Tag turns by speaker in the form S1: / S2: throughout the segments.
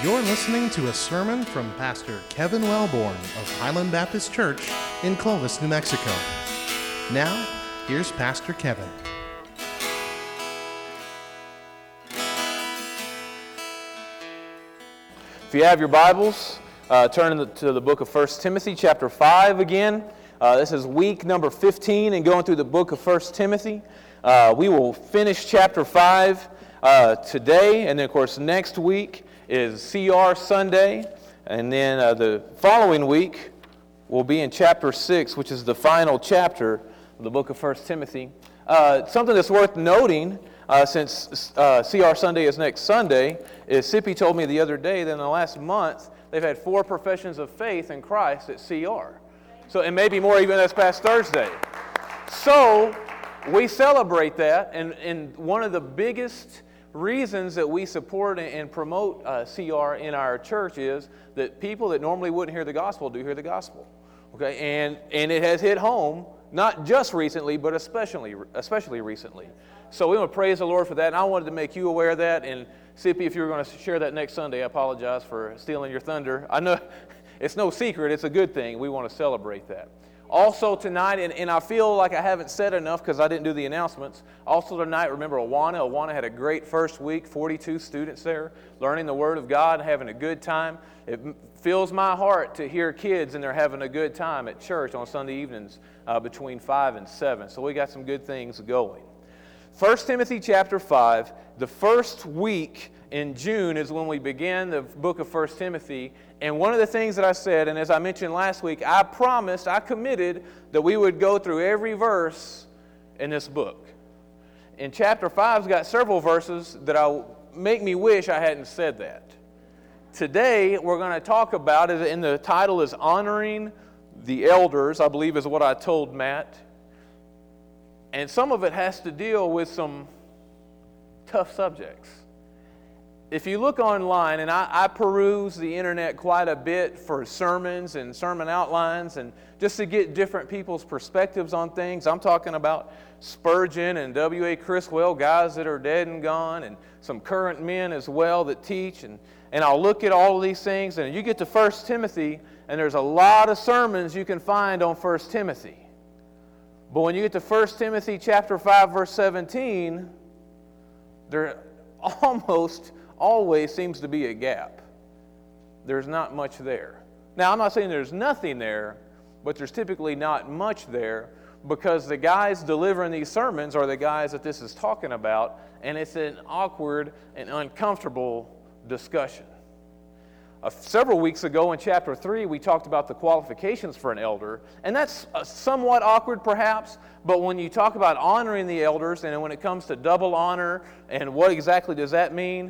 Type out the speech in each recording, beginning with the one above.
S1: You're listening to a sermon from Pastor Kevin Wellborn of Highland Baptist Church in Clovis, New Mexico. Now, here's Pastor Kevin.
S2: If you have your Bibles, turn to the book of 1 Timothy chapter 5 again. This is week number 15 and going through the book of 1 Timothy. We will finish chapter 5 today, and then of course next week is CR Sunday, and then the following week will be in chapter 6, which is the final chapter of the book of 1 Timothy. Something that's worth noting, since CR Sunday is next Sunday, is Sippy told me the other day that in the last month they've had 4 professions of faith in Christ at CR. So, and maybe more even this past Thursday. So, we celebrate that, and one of the biggest reasons that we support and promote CR in our church is that people that normally wouldn't hear the gospel do hear the gospel. Okay, and it has hit home, not just recently, but especially recently. So we want to praise the Lord for that, and I wanted to make you aware of that. And Sippy, if you were going to share that next Sunday, I apologize for stealing your thunder. I know it's no secret, it's a good thing. We want to celebrate that. Also tonight, and I feel like I haven't said enough because I didn't do the announcements. Also tonight, remember Awana. Awana had a great first week, 42 students there, learning the Word of God and having a good time. It fills my heart to hear kids and they're having a good time at church on Sunday evenings between 5 and 7. So we got some good things going. 1 Timothy chapter 5, the first week in June is when we begin the book of 1 Timothy. And one of the things that I said, and as I mentioned last week, I committed that we would go through every verse in this book. And chapter 5's got several verses that make me wish I hadn't said that. Today, we're going to talk about, and the title is Honoring the Elders, I believe is what I told Matt. And some of it has to deal with some tough subjects. If you look online, and I peruse the internet quite a bit for sermons and sermon outlines, and just to get different people's perspectives on things. I'm talking about Spurgeon and W.A. Criswell, guys that are dead and gone, and some current men as well that teach. And I'll look at all of these things, and you get to 1 Timothy, and there's a lot of sermons you can find on 1 Timothy. But when you get to 1 Timothy chapter 5, verse 17, there almost always seems to be a gap. There's not much there. Now, I'm not saying there's nothing there, but there's typically not much there because the guys delivering these sermons are the guys that this is talking about, and it's an awkward and uncomfortable discussion. Several weeks ago in chapter 3, we talked about the qualifications for an elder, and that's somewhat awkward perhaps, but when you talk about honoring the elders, and when it comes to double honor, and what exactly does that mean,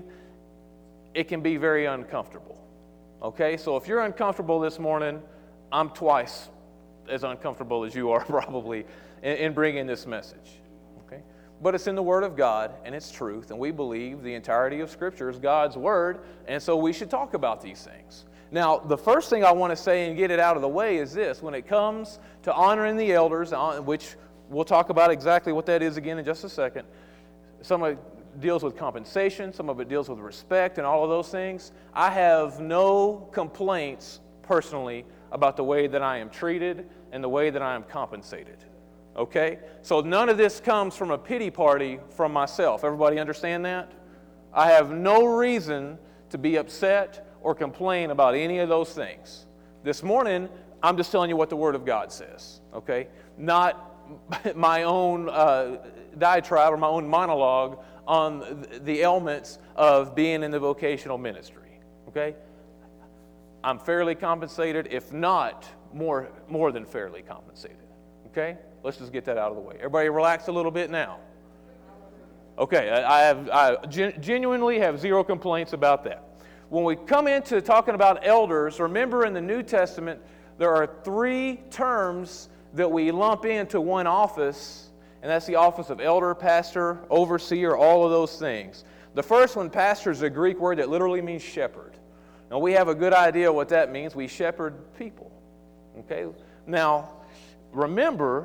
S2: it can be very uncomfortable. Okay, so if you're uncomfortable this morning, I'm twice as uncomfortable as you are probably in bringing this message. Okay, but it's in the Word of God, and it's truth, and we believe the entirety of Scripture is God's Word, and so we should talk about these things. Now, the first thing I want to say and get it out of the way is this. When it comes to honoring the elders, which we'll talk about exactly what that is again in just a second, some of it deals with compensation, some of it deals with respect and all of those things. I have no complaints personally about the way that I am treated and the way that I am compensated. Okay? So none of this comes from a pity party from myself. Everybody understand that? I have no reason to be upset or complain about any of those things. This morning, I'm just telling you what the Word of God says. Okay? Not my own diatribe or my own monologue on the elements of being in the vocational ministry. Okay? I'm fairly compensated, if not more than fairly compensated. Okay? Let's just get that out of the way. Everybody relax a little bit now. Okay, I genuinely have zero complaints about that. When we come into talking about elders, remember in the New Testament, there are 3 terms that we lump into one office, and that's the office of elder, pastor, overseer, all of those things. The first one, pastor, is a Greek word that literally means shepherd. Now, we have a good idea what that means. We shepherd people. Okay? Now, remember,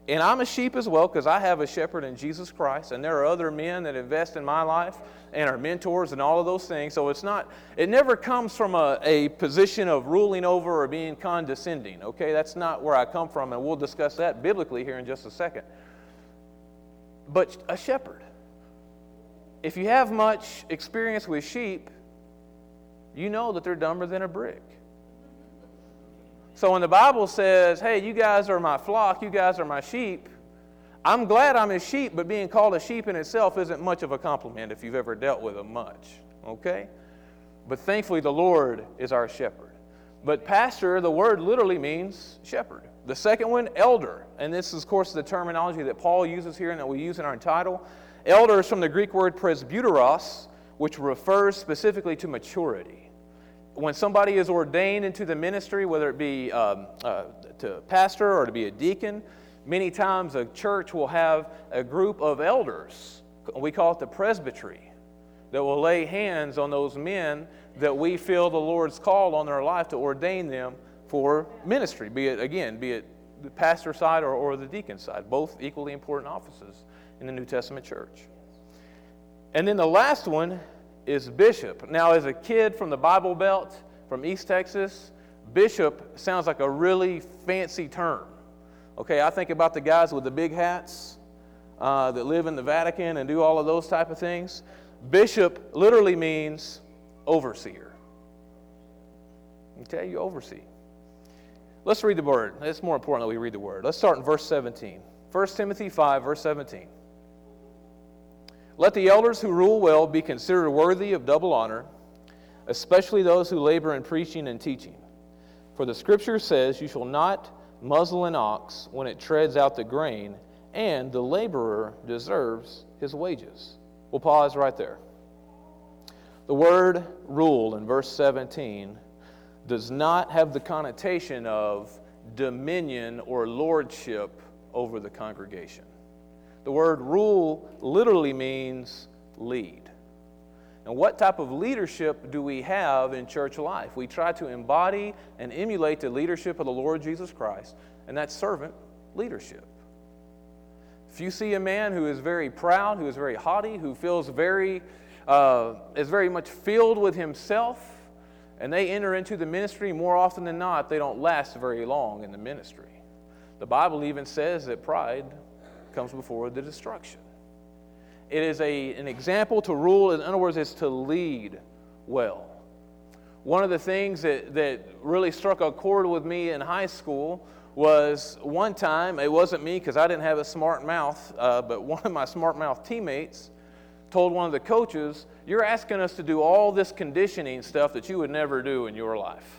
S2: And I'm a sheep as well because I have a shepherd in Jesus Christ, and there are other men that invest in my life and are mentors and all of those things. So it never comes from a position of ruling over or being condescending, okay? That's not where I come from, and we'll discuss that biblically here in just a second. But a shepherd. If you have much experience with sheep, you know that they're dumber than a brick. So when the Bible says, hey, you guys are my flock, you guys are my sheep, I'm glad I'm a sheep, but being called a sheep in itself isn't much of a compliment if you've ever dealt with them much, okay? But thankfully the Lord is our shepherd. But pastor, the word literally means shepherd. The second one, elder. And this is, of course, the terminology that Paul uses here and that we use in our title. Elder is from the Greek word presbyteros, which refers specifically to maturity. When somebody is ordained into the ministry, whether it be to pastor or to be a deacon, many times a church will have a group of elders, we call it the presbytery, that will lay hands on those men that we feel the Lord's called on their life to ordain them for ministry, be it the pastor side or the deacon side, both equally important offices in the New Testament church. And then the last one is bishop. Now, as a kid from the Bible Belt, from East Texas, bishop sounds like a really fancy term. Okay, I think about the guys with the big hats that live in the Vatican and do all of those type of things. Bishop literally means overseer. Okay, you oversee. Let's read the word. It's more important that we read the word. Let's start in verse 17. 1 Timothy 5, verse 17. Let the elders who rule well be considered worthy of double honor, especially those who labor in preaching and teaching. For the Scripture says, you shall not muzzle an ox when it treads out the grain, and the laborer deserves his wages. We'll pause right there. The word rule in verse 17 does not have the connotation of dominion or lordship over the congregation. The word rule literally means lead. And what type of leadership do we have in church life? We try to embody and emulate the leadership of the Lord Jesus Christ, and that's servant leadership. If you see a man who is very proud, who is very haughty, who feels is very much filled with himself, and they enter into the ministry, more often than not, they don't last very long in the ministry. The Bible even says that pride comes before the destruction. It is an example to rule. In other words, it's to lead well. One of the things that really struck a chord with me in high school was one time, it wasn't me because I didn't have a smart mouth, but one of my smart mouth teammates told one of the coaches, you're asking us to do all this conditioning stuff that you would never do in your life.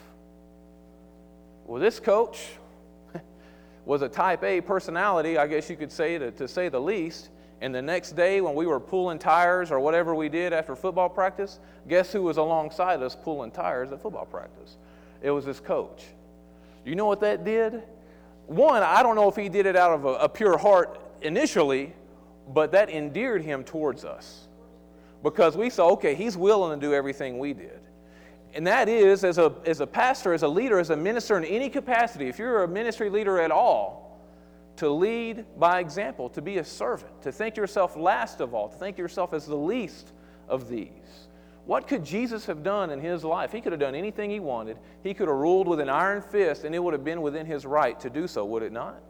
S2: Well, this coach was a type A personality, I guess you could say, to say the least. And the next day when we were pulling tires or whatever we did after football practice, guess who was alongside us pulling tires at football practice? It was this coach. You know what that did? One, I don't know if he did it out of a pure heart initially, but that endeared him towards us. Because we saw, okay, he's willing to do everything we did. And that is, as a pastor, as a leader, as a minister in any capacity, if you're a ministry leader at all, to lead by example, to be a servant, to think yourself last of all, to think yourself as the least of these. What could Jesus have done in his life? He could have done anything he wanted. He could have ruled with an iron fist, and it would have been within his right to do so, would it not?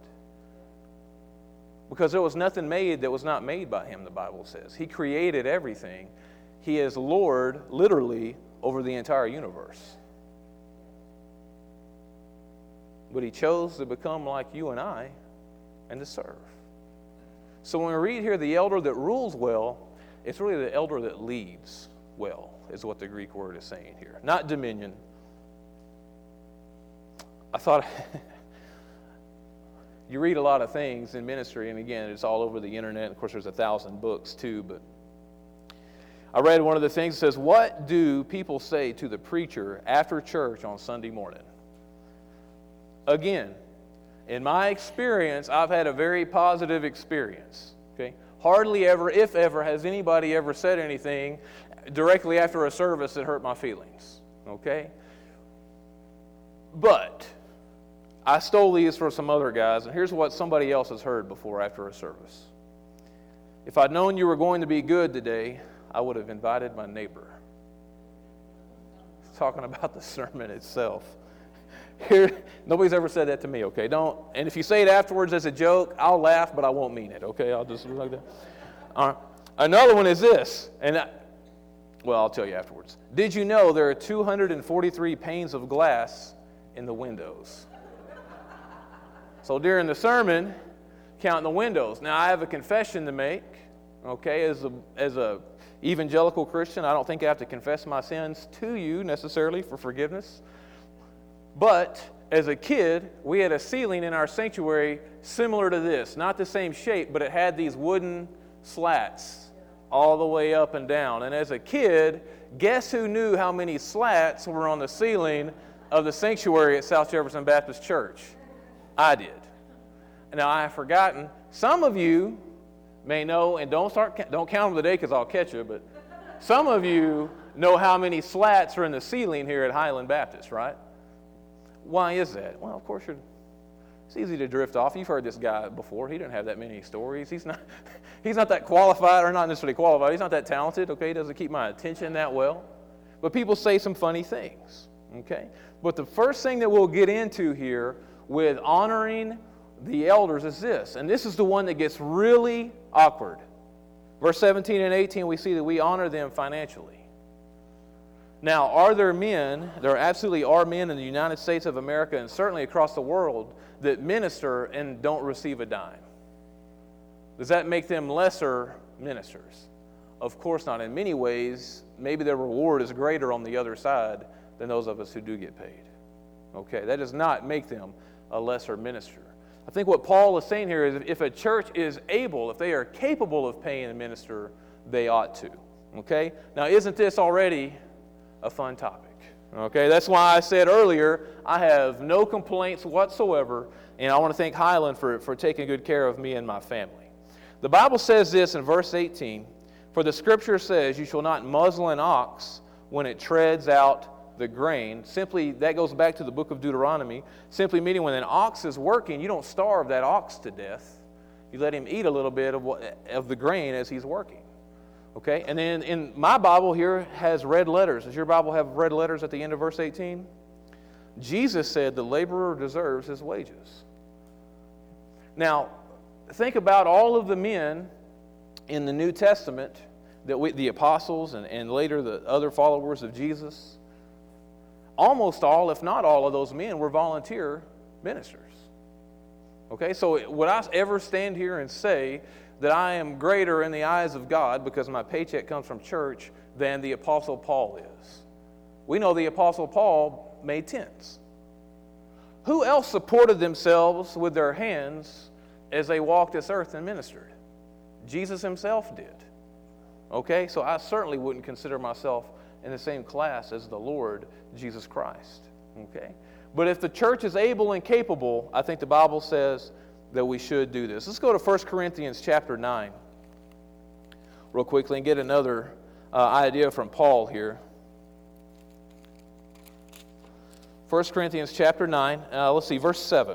S2: Because there was nothing made that was not made by him, the Bible says. He created everything. He is Lord, literally, over the entire universe. But he chose to become like you and I and to serve. So when we read here the elder that rules well, it's really the elder that leads well, is what the Greek word is saying here. Not dominion. I thought, you read a lot of things in ministry, and again, it's all over the internet. Of course, there's 1,000 books too, but I read one of the things that says, what do people say to the preacher after church on Sunday morning? Again, in my experience, I've had a very positive experience. Okay? Hardly ever, if ever, has anybody ever said anything directly after a service that hurt my feelings. Okay? But I stole these from some other guys, and here's what somebody else has heard before after a service. If I'd known you were going to be good today, I would have invited my neighbor. Talking about the sermon itself. Here, nobody's ever said that to me, okay? Don't. And if you say it afterwards as a joke, I'll laugh, but I won't mean it, okay? I'll just do like that. Another one is this, I'll tell you afterwards. Did you know there are 243 panes of glass in the windows? So during the sermon, counting the windows. Now I have a confession to make, okay? As a evangelical Christian, I don't think I have to confess my sins to you necessarily for forgiveness. But as a kid, we had a ceiling in our sanctuary similar to this. Not the same shape, but it had these wooden slats all the way up and down. And as a kid, guess who knew how many slats were on the ceiling of the sanctuary at South Jefferson Baptist Church? I did. Now I have forgotten. Some of you may know, and don't count them today because I'll catch you, but some of you know how many slats are in the ceiling here at Highland Baptist, right? Why is that? Well, of course, it's easy to drift off. You've heard this guy before. He didn't have that many stories. He's not that qualified, or not necessarily qualified. He's not that talented, okay? He doesn't keep my attention that well. But people say some funny things, okay? But the first thing that we'll get into here with honoring the elders is this, and this is the one that gets really awkward. Verse 17 and 18, we see that we honor them financially. Now, are there men, there absolutely are men in the United States of America and certainly across the world that minister and don't receive a dime? Does that make them lesser ministers? Of course not. In many ways, maybe their reward is greater on the other side than those of us who do get paid. Okay, that does not make them a lesser minister. I think what Paul is saying here is if a church is able, if they are capable of paying a minister, they ought to. Okay? Now, isn't this already a fun topic? Okay, that's why I said earlier, I have no complaints whatsoever, and I want to thank Highland for taking good care of me and my family. The Bible says this in verse 18, for the scripture says, you shall not muzzle an ox when it treads out the grain. Simply, that goes back to the book of Deuteronomy, simply meaning when an ox is working, you don't starve that ox to death. You let him eat a little bit of the grain as he's working. Okay, and then in my Bible here has red letters. Does your Bible have red letters at the end of verse 18? Jesus said the laborer deserves his wages. Now, think about all of the men in the New Testament, the apostles and later the other followers of Jesus. Almost all, if not all of those men were volunteer ministers. Okay, so would I ever stand here and say that I am greater in the eyes of God because my paycheck comes from church than the Apostle Paul is? We know the Apostle Paul made tents. Who else supported themselves with their hands as they walked this earth and ministered? Jesus himself did. Okay, so I certainly wouldn't consider myself in the same class as the Lord Jesus Christ. Okay, but if the church is able and capable, I think the Bible says that we should do this. Let's go to 1 Corinthians chapter 9 real quickly and get another idea from Paul here. 1 Corinthians chapter 9, let's see, verse 7.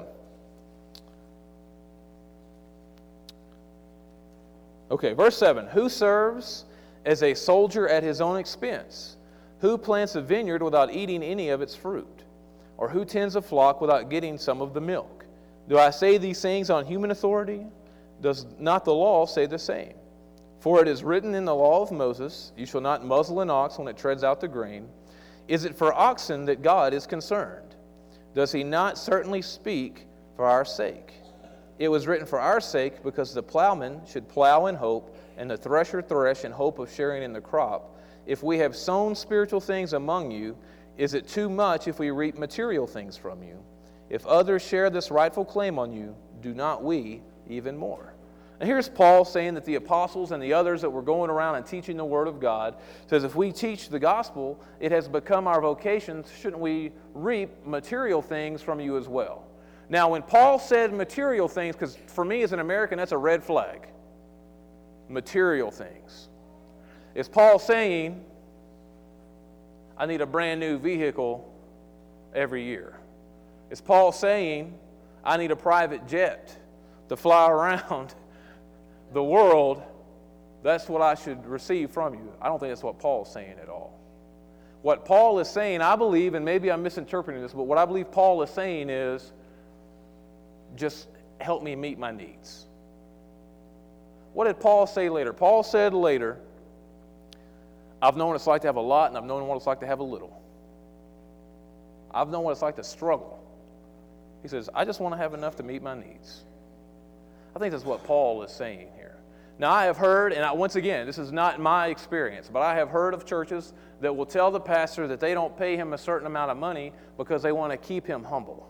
S2: Okay, verse 7. Who serves as a soldier at his own expense? Who plants a vineyard without eating any of its fruit? Or who tends a flock without getting some of the milk? Do I say these things on human authority? Does not the law say the same? For it is written in the law of Moses, you shall not muzzle an ox when it treads out the grain. Is it for oxen that God is concerned? Does he not certainly speak for our sake? It was written for our sake because the plowman should plow in hope and the thresher thresh in hope of sharing in the crop. If we have sown spiritual things among you, is it too much if we reap material things from you? If others share this rightful claim on you, do not we even more? And here's Paul saying that the apostles and the others that were going around and teaching the Word of God says if we teach the gospel, it has become our vocation. Shouldn't we reap material things from you as well? Now, when Paul said material things, because for me as an American, that's a red flag. Material things. Is Paul saying, I need a brand new vehicle every year? Is Paul saying, I need a private jet to fly around the world? That's what I should receive from you. I don't think that's what Paul's saying at all. What Paul is saying, I believe, and maybe I'm misinterpreting this, but what I believe Paul is saying is, just help me meet my needs. What did Paul say later? Paul said later, I've known what it's like to have a lot, and I've known what it's like to have a little. I've known what it's like to struggle. He says, I just want to have enough to meet my needs. I think that's what Paul is saying here. Now, I have heard, and once again, this is not my experience, but I have heard of churches that will tell the pastor that they don't pay him a certain amount of money because they want to keep him humble.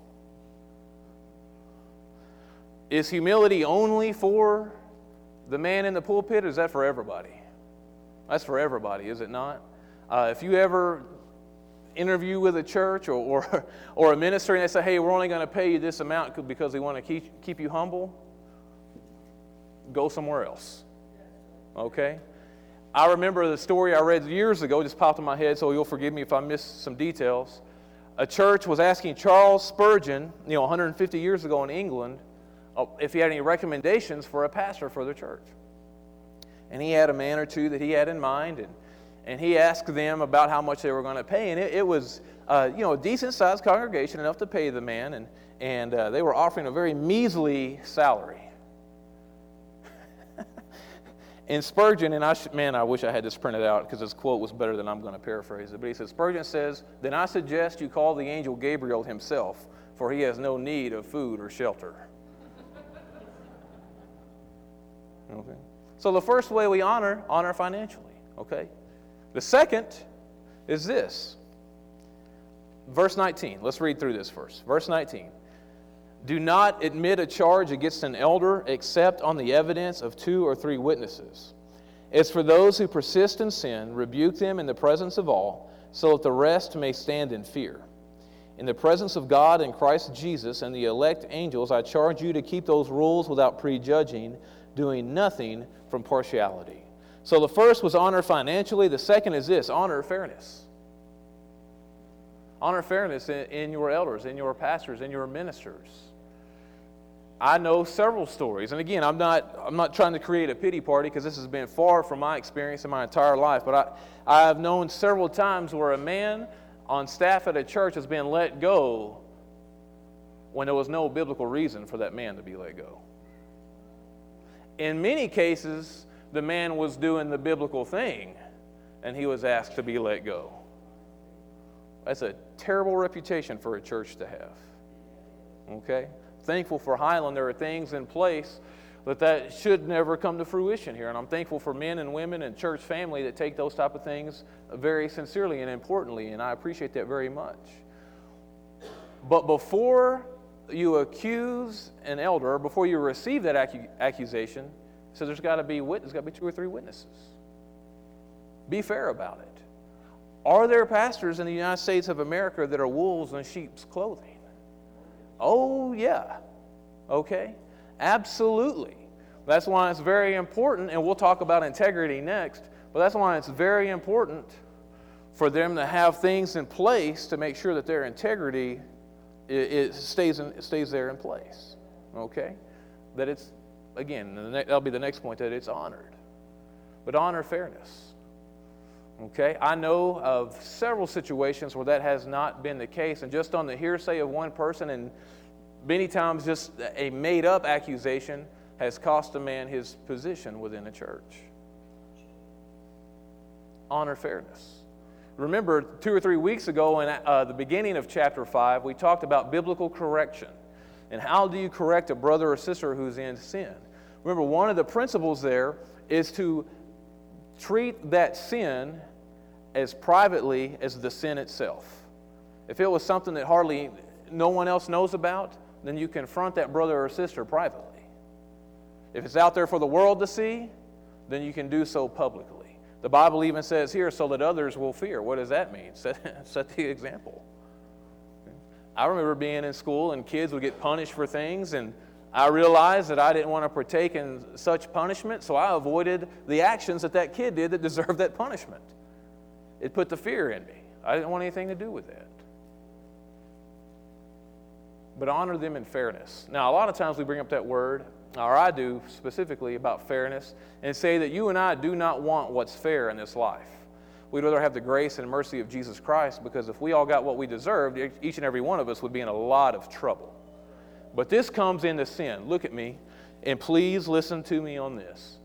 S2: Is humility only for the man in the pulpit, or is that for everybody? That's for everybody, is it not? If you ever interview with a church or a ministry and they say, hey, we're only going to pay you this amount because we want to keep you humble, go somewhere else. Okay? I remember the story I read years ago, just popped in my head, so you'll forgive me if I miss some details. A church was asking Charles Spurgeon, 150 years ago in England, if he had any recommendations for a pastor for their church. And he had a man or two that he had in mind, and he asked them about how much they were going to pay. And it was a decent-sized congregation, enough to pay the man, and they were offering a very measly salary. And Spurgeon, and I wish I had this printed out because this quote was better than I'm going to paraphrase it. But he says, Spurgeon says, then I suggest you call the angel Gabriel himself, for he has no need of food or shelter. Okay. So the first way we honor financially. Okay. The second is this. Verse 19. Let's read through this first. Verse 19. Do not admit a charge against an elder except on the evidence of 2 or 3 witnesses. As for those who persist in sin, rebuke them in the presence of all, so that the rest may stand in fear. In the presence of God and Christ Jesus and the elect angels, I charge you to keep those rules without prejudging, doing nothing from partiality. So the first was honor financially. The second is this, honor fairness. Honor fairness in your elders, in your pastors, in your ministers. I know several stories, and again, I'm not trying to create a pity party because this has been far from my experience in my entire life, but I have known several times where a man on staff at a church has been let go when there was no biblical reason for that man to be let go. In many cases, the man was doing the biblical thing, and he was asked to be let go. That's a terrible reputation for a church to have. Okay? Thankful for Highland, there are things in place that should never come to fruition here. And I'm thankful for men and women and church family that take those type of things very sincerely and importantly, and I appreciate that very much. But before you accuse an elder, before you receive that accusation, so there's got to be 2 or 3 witnesses. Be fair about it. Are there pastors in the United States of America that are wolves in sheep's clothing? Oh, yeah. Okay? Absolutely. That's why it's very important, and we'll talk about integrity next, but that's why it's very important for them to have things in place to make sure that their integrity it stays there in place. Okay? That it's, again, that'll be the next point, that it's honored. But honor fairness. Okay? I know of several situations where that has not been the case, and just on the hearsay of one person, and many times just a made-up accusation has cost a man his position within a church. Honor fairness. Remember, 2 or 3 weeks ago in the beginning of chapter 5, we talked about biblical correction. And how do you correct a brother or sister who's in sin? Remember, one of the principles there is to treat that sin as privately as the sin itself. If it was something that hardly no one else knows about, then you confront that brother or sister privately. If it's out there for the world to see, then you can do so publicly. The Bible even says here, so that others will fear. What does that mean? Set the example. I remember being in school and kids would get punished for things, and I realized that I didn't want to partake in such punishment, so I avoided the actions that kid did that deserved that punishment. It put the fear in me. I didn't want anything to do with that. but honor them in fairness. Now, a lot of times we bring up that word, or I do specifically, about fairness, and say that you and I do not want what's fair in this life. We'd rather have the grace and mercy of Jesus Christ, because if we all got what we deserved, each and every one of us would be in a lot of trouble. But this comes into sin. Look at me, and please listen to me on this.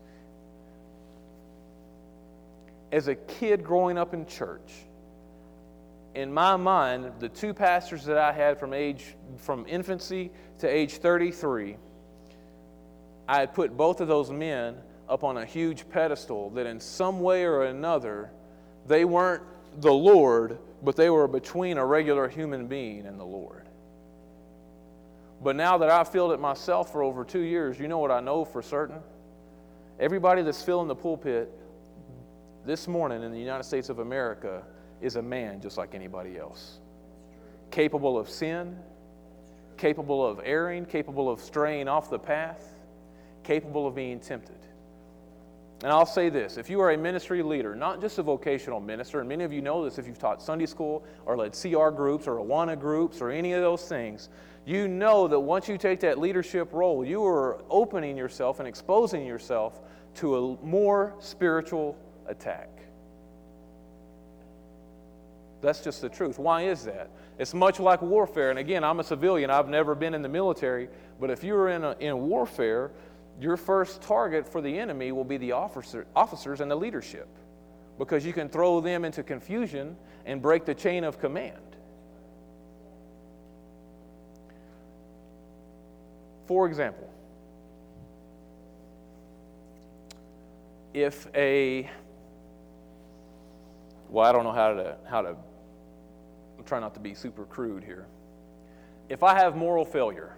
S2: As a kid growing up in church, in my mind, the two pastors that I had from infancy to age 33, I had put both of those men up on a huge pedestal that in some way or another, they weren't the Lord, but they were between a regular human being and the Lord. But now that I've filled it myself for over 2 years, you know what I know for certain? Everybody that's filling the pulpit this morning in the United States of America is a man just like anybody else. Capable of sin, capable of erring, capable of straying off the path, capable of being tempted. And I'll say this, if you are a ministry leader, not just a vocational minister, and many of you know this if you've taught Sunday school or led CR groups or Awana groups or any of those things, you know that once you take that leadership role, you are opening yourself and exposing yourself to a more spiritual attack. That's just the truth. Why is that? It's much like warfare. And again, I'm a civilian. I've never been in the military. But if you're in warfare, your first target for the enemy will be the officers and the leadership, because you can throw them into confusion and break the chain of command. For example, if I don't know how to, I'm trying not to be super crude here. If I have moral failure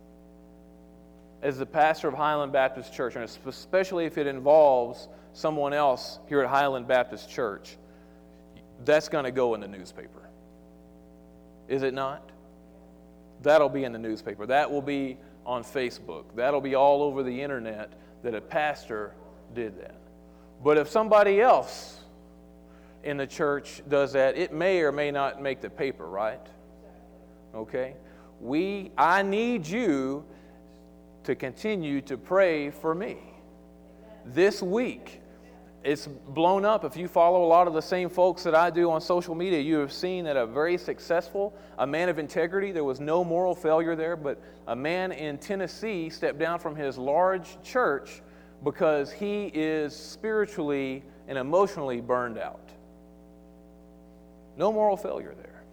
S2: as the pastor of Highland Baptist Church, and especially if it involves someone else here at Highland Baptist Church, that's going to go in the newspaper. Is it not? That'll be in the newspaper. That will be on Facebook. That'll be all over the internet that a pastor did that. But if somebody else in the church does that, it may or may not make the paper, right? Okay? I need you to continue to pray for me. This week, it's blown up. If you follow a lot of the same folks that I do on social media, you have seen that a man of integrity, there was no moral failure there, but a man in Tennessee stepped down from his large church because he is spiritually and emotionally burned out. No moral failure there.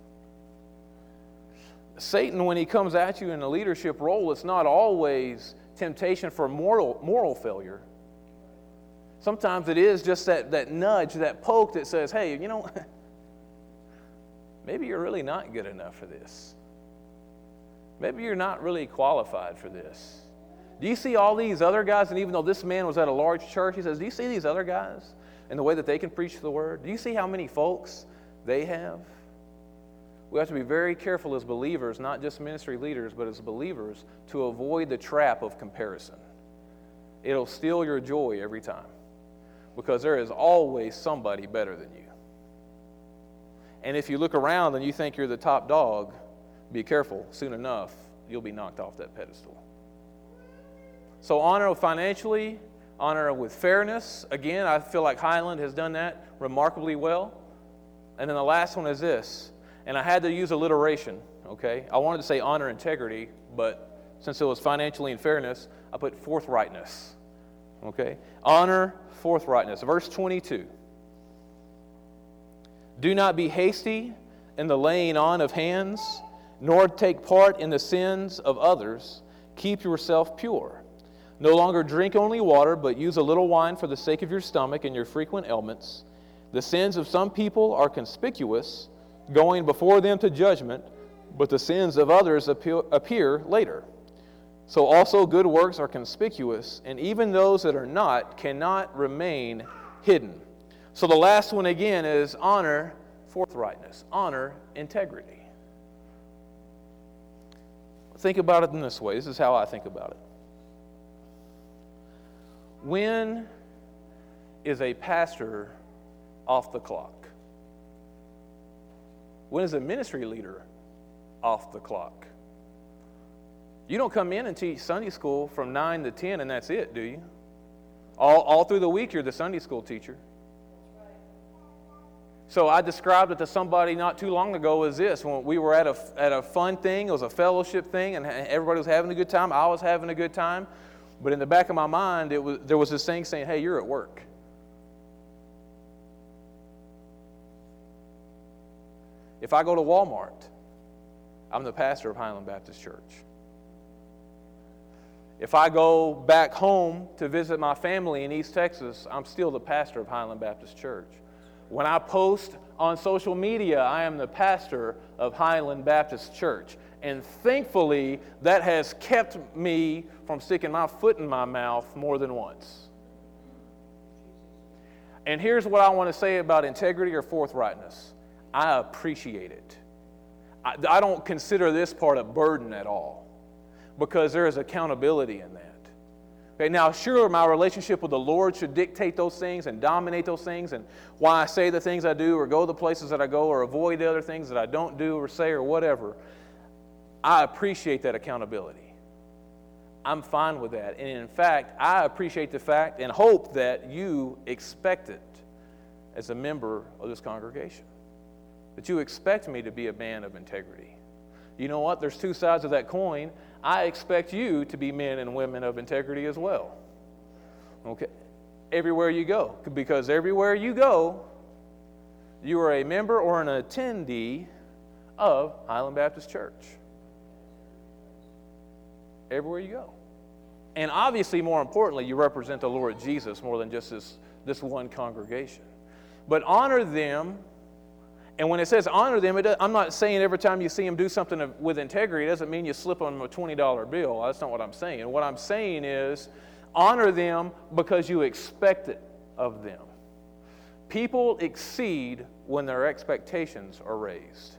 S2: Satan, when he comes at you in a leadership role, it's not always temptation for moral failure. Sometimes it is just that nudge, that poke that says, hey, maybe you're really not good enough for this. Maybe you're not really qualified for this. Do you see all these other guys? And even though this man was at a large church, he says, do you see these other guys and the way that they can preach the word? Do you see how many folks they have? We have to be very careful as believers, not just ministry leaders, but as believers, to avoid the trap of comparison. It'll steal your joy every time, because there is always somebody better than you. And if you look around and you think you're the top dog, be careful. Soon enough, you'll be knocked off that pedestal. So honor financially, honor with fairness. Again, I feel like Highland has done that remarkably well. And then the last one is this. And I had to use alliteration, okay? I wanted to say honor integrity, but since it was financially and fairness, I put forthrightness, okay? Honor forthrightness. Verse 22. Do not be hasty in the laying on of hands, nor take part in the sins of others. Keep yourself pure. No longer drink only water, but use a little wine for the sake of your stomach and your frequent ailments. The sins of some people are conspicuous, going before them to judgment, but the sins of others appear later. So also good works are conspicuous, and even those that are not cannot remain hidden. So the last one again is honor forthrightness, honor integrity. Think about it in this way. This is how I think about it. When is a pastor off the clock? When is a ministry leader off the clock? You don't come in and teach Sunday school from 9 to 10 and that's it, do you? All through the week you're the Sunday school teacher. So I described it to somebody not too long ago as this. When we were at a fun thing, it was a fellowship thing, and everybody was having a good time. I was having a good time. But in the back of my mind, there was this thing saying, hey, you're at work. If I go to Walmart, I'm the pastor of Highland Baptist Church. If I go back home to visit my family in East Texas, I'm still the pastor of Highland Baptist Church. When I post on social media, I am the pastor of Highland Baptist Church. And thankfully, that has kept me from sticking my foot in my mouth more than once. And here's what I want to say about integrity or forthrightness. I appreciate it. I don't consider this part a burden at all, because there is accountability in that. Okay, now, sure, my relationship with the Lord should dictate those things and dominate those things, and why I say the things I do or go the places that I go or avoid the other things that I don't do or say or whatever. I appreciate that accountability. I'm fine with that. And in fact, I appreciate the fact and hope that you expect it as a member of this congregation. That you expect me to be a man of integrity. You know what? There's two sides of that coin. I expect you to be men and women of integrity as well. Okay? Everywhere you go. Because everywhere you go, you are a member or an attendee of Highland Baptist Church. Everywhere you go. And obviously, more importantly, you represent the Lord Jesus more than just this one congregation. But honor them. And when it says honor them, I'm not saying every time you see them do something with integrity, it doesn't mean you slip them a $20 bill. That's not what I'm saying. What I'm saying is honor them because you expect it of them. People exceed when their expectations are raised.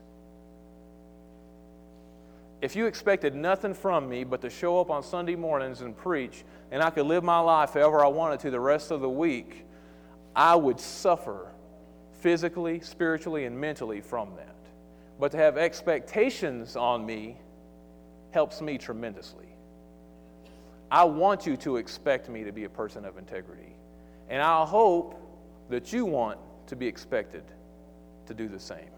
S2: If you expected nothing from me but to show up on Sunday mornings and preach, and I could live my life however I wanted to the rest of the week, I would suffer physically, spiritually, and mentally from that. But to have expectations on me helps me tremendously. I want you to expect me to be a person of integrity. And I hope that you want to be expected to do the same.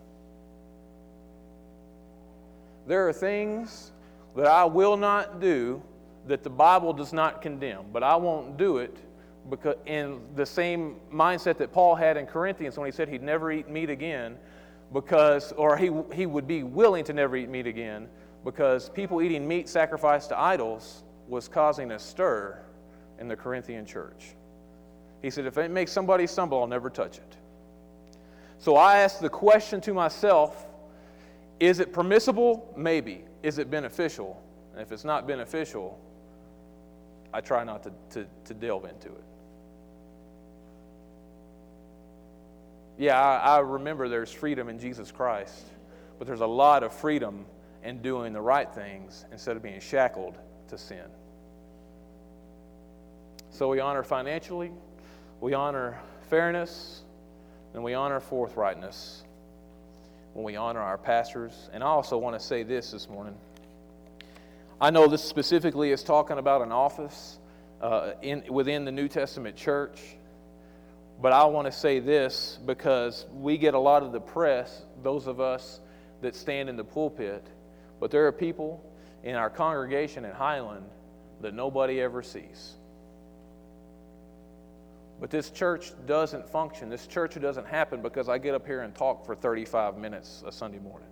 S2: There are things that I will not do that the Bible does not condemn, but I won't do it because in the same mindset that Paul had in Corinthians when he said he'd never eat meat again, or he would be willing to never eat meat again, because people eating meat sacrificed to idols was causing a stir in the Corinthian church. He said, if it makes somebody stumble, I'll never touch it. So I asked the question to myself, is it permissible? Maybe. Is it beneficial? And if it's not beneficial, I try not to delve into it. Yeah, I remember there's freedom in Jesus Christ, but there's a lot of freedom in doing the right things instead of being shackled to sin. So we honor financially, we honor fairness, and we honor forthrightness when we honor our pastors. And I also want to say this morning. I know this specifically is talking about an office within the New Testament church. But I want to say this because we get a lot of the press, those of us that stand in the pulpit, but there are people in our congregation at Highland that nobody ever sees. But this church doesn't function. This church doesn't happen because I get up here and talk for 35 minutes a Sunday morning.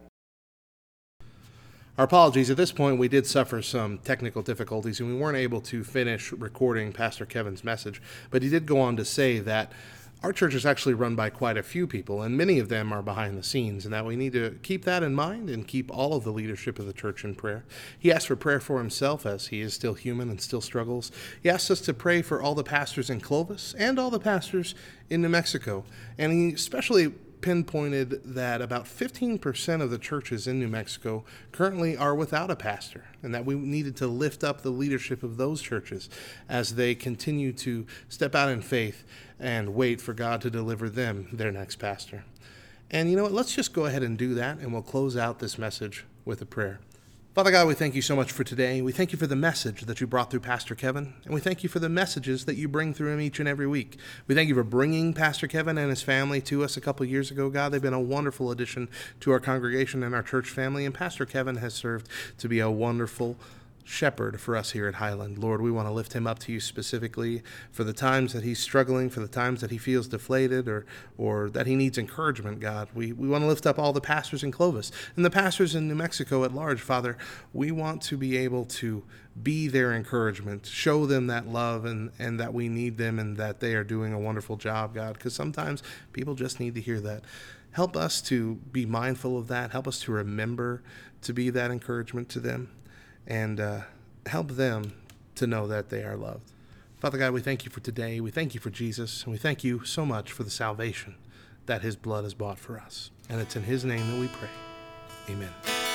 S1: Our apologies. At this point, we did suffer some technical difficulties, and we weren't able to finish recording Pastor Kevin's message. But he did go on to say that our church is actually run by quite a few people, and many of them are behind the scenes, and that we need to keep that in mind and keep all of the leadership of the church in prayer. He asked for prayer for himself, as he is still human and still struggles. He asked us to pray for all the pastors in Clovis and all the pastors in New Mexico, and he especially pinpointed that about 15% of the churches in New Mexico currently are without a pastor, and that we needed to lift up the leadership of those churches as they continue to step out in faith and wait for God to deliver them their next pastor. And you know what? Let's just go ahead and do that, and we'll close out this message with a prayer. Father God, we thank you so much for today. We thank you for the message that you brought through Pastor Kevin, and we thank you for the messages that you bring through him each and every week. We thank you for bringing Pastor Kevin and his family to us a couple years ago, God. They've been a wonderful addition to our congregation and our church family, and Pastor Kevin has served to be a wonderful shepherd for us here at Highland. Lord, we want to lift him up to you specifically for the times that he's struggling, for the times that he feels deflated or that he needs encouragement, God. We want to lift up all the pastors in Clovis and the pastors in New Mexico at large, Father. We want to be able to be their encouragement, show them that love and that we need them and that they are doing a wonderful job, God, because sometimes people just need to hear that. Help us to be mindful of that. Help us to remember to be that encouragement to them. And help them to know that they are loved. Father God, we thank you for today. We thank you for Jesus. And we thank you so much for the salvation that his blood has bought for us. And it's in his name that we pray. Amen.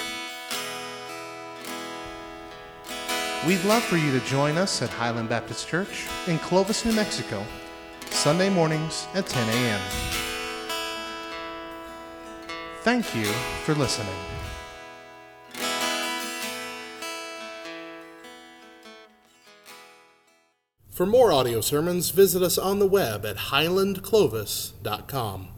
S1: We'd love for you to join us at Highland Baptist Church in Clovis, New Mexico, Sunday mornings at 10 a.m. Thank you for listening. For more audio sermons, visit us on the web at highlandclovis.com.